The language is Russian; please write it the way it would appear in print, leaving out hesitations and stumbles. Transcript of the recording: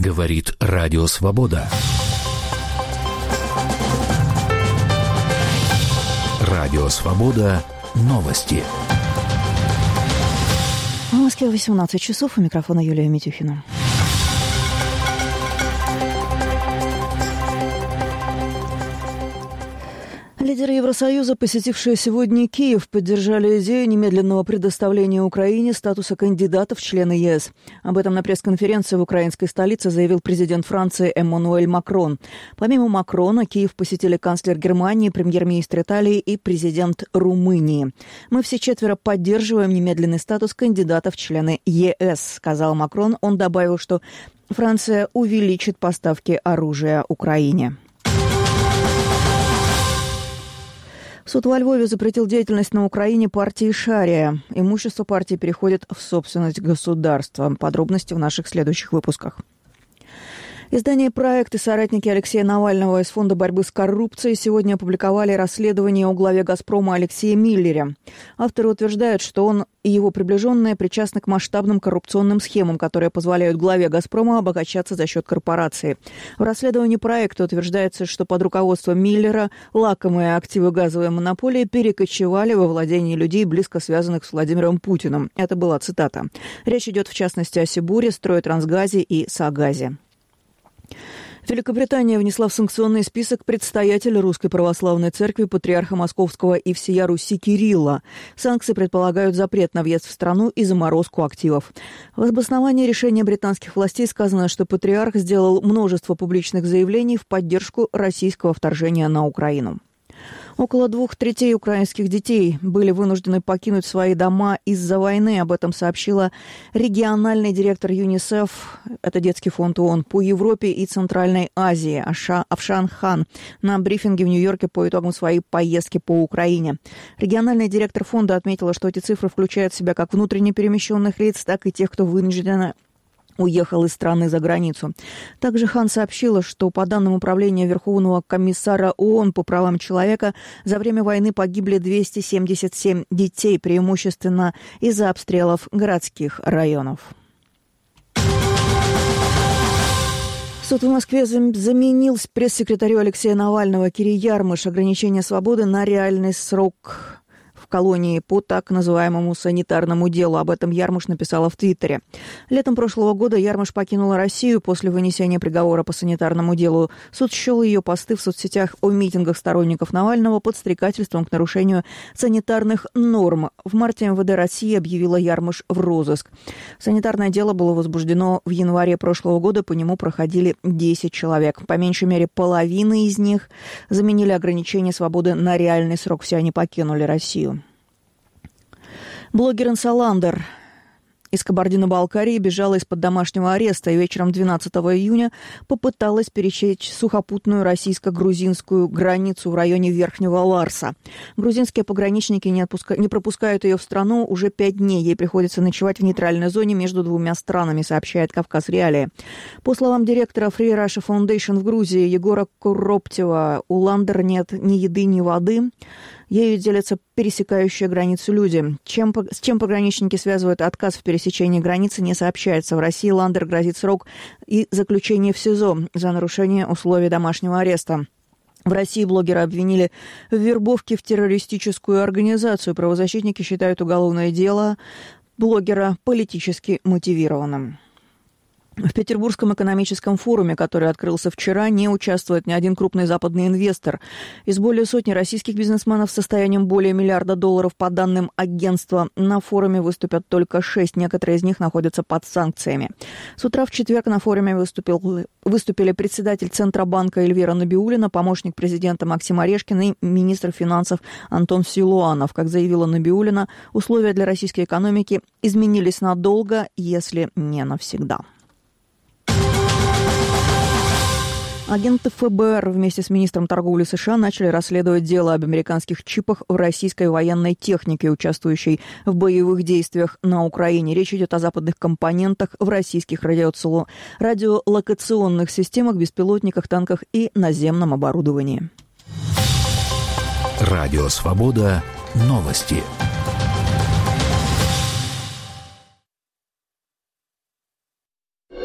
Говорит Радио Свобода. Радио Свобода. Новости. В Москве 18 часов. У микрофона Юлия Митюхина. Лидеры Евросоюза, посетившие сегодня Киев, поддержали идею немедленного предоставления Украине статуса кандидата в члены ЕС. Об этом на пресс-конференции в украинской столице заявил президент Франции Эммануэль Макрон. Помимо Макрона, Киев посетили канцлер Германии, премьер-министр Италии и президент Румынии. «Мы все четверо поддерживаем немедленный статус кандидата в члены ЕС», сказал Макрон. Он добавил, что Франция увеличит поставки оружия Украине. Суд во Львове запретил деятельность на Украине партии «Шария». Имущество партии переходит в собственность государства. Подробности в наших следующих выпусках. Издание «Проект» и соратники Алексея Навального из Фонда борьбы с коррупцией сегодня опубликовали расследование о главе «Газпрома» Алексее Миллере. Авторы утверждают, что он и его приближенные причастны к масштабным коррупционным схемам, которые позволяют главе «Газпрома» обогащаться за счет корпорации. В расследовании «Проекта» утверждается, что под руководством Миллера лакомые активы газовой монополии перекочевали во владение людей, близко связанных с Владимиром Путиным. Это была цитата. Речь идет в частности о Сибуре, Стройтрансгазе и Сагазе. Великобритания внесла в санкционный список предстоятеля Русской Православной Церкви патриарха Московского и всея Руси Кирилла. Санкции предполагают запрет на въезд в страну и заморозку активов. В обосновании решения британских властей сказано, что патриарх сделал множество публичных заявлений в поддержку российского вторжения на Украину. Около 2/3 украинских детей были вынуждены покинуть свои дома из-за войны. Об этом сообщила региональный директор ЮНИСЕФ, это детский фонд ООН, по Европе и Центральной Азии, Афшан Хан, на брифинге в Нью-Йорке по итогам своей поездки по Украине. Региональный директор фонда отметила, что эти цифры включают в себя как внутренне перемещенных лиц, так и тех, кто вынужденно уехал из страны за границу. Также Хан сообщила, что по данным Управления Верховного комиссара ООН по правам человека за время войны погибли 277 детей, преимущественно из-за обстрелов городских районов. Суд в Москве заменил пресс-секретарю Алексея Навального Кире Ярмыш ограничение свободы на реальный срок в колонии по так называемому санитарному делу. Об этом Ярмыш написала в Твиттере. Летом прошлого года Ярмыш покинула Россию после вынесения приговора по санитарному делу. Суд счел ее посты в соцсетях о митингах сторонников Навального подстрекательством к нарушению санитарных норм. В марте МВД России объявила Ярмыш в розыск. Санитарное дело было возбуждено в январе прошлого года. По нему проходили 10 человек. По меньшей мере половины из них заменили ограничение свободы на реальный срок. Все они покинули Россию. Блогер Инсаландер из Кабардино-Балкарии бежала из-под домашнего ареста и вечером 12 июня попыталась пересечь сухопутную российско-грузинскую границу в районе Верхнего Ларса. Грузинские пограничники не пропускают ее в страну уже 5 дней. Ей приходится ночевать в нейтральной зоне между двумя странами, сообщает «Кавказ Реалии». По словам директора Free Russia Foundation в Грузии Егора Куроптева, у Ландер нет ни еды, ни воды. Ею делятся пересекающие границу люди. С чем пограничники связывают отказ в пересечении границы, не сообщается. В России Ландер грозит срок и заключение в СИЗО за нарушение условий домашнего ареста. В России блогера обвинили в вербовке в террористическую организацию. Правозащитники считают уголовное дело блогера политически мотивированным. В Петербургском экономическом форуме, который открылся вчера, не участвует ни один крупный западный инвестор. Из более сотни российских бизнесменов с состоянием более $1 миллиарда по данным агентства, на форуме выступят только 6. Некоторые из них находятся под санкциями. С утра в четверг на форуме выступили председатель Центробанка Эльвира Набиуллина, помощник президента Максим Орешкин и министр финансов Антон Силуанов. Как заявила Набиуллина, условия для российской экономики изменились надолго, если не навсегда. Агенты ФБР вместе с министром торговли США начали расследовать дело об американских чипах в российской военной технике, участвующей в боевых действиях на Украине. Речь идет о западных компонентах в российских радиолокационных системах, беспилотниках, танках и наземном оборудовании. Радио Свобода. Новости.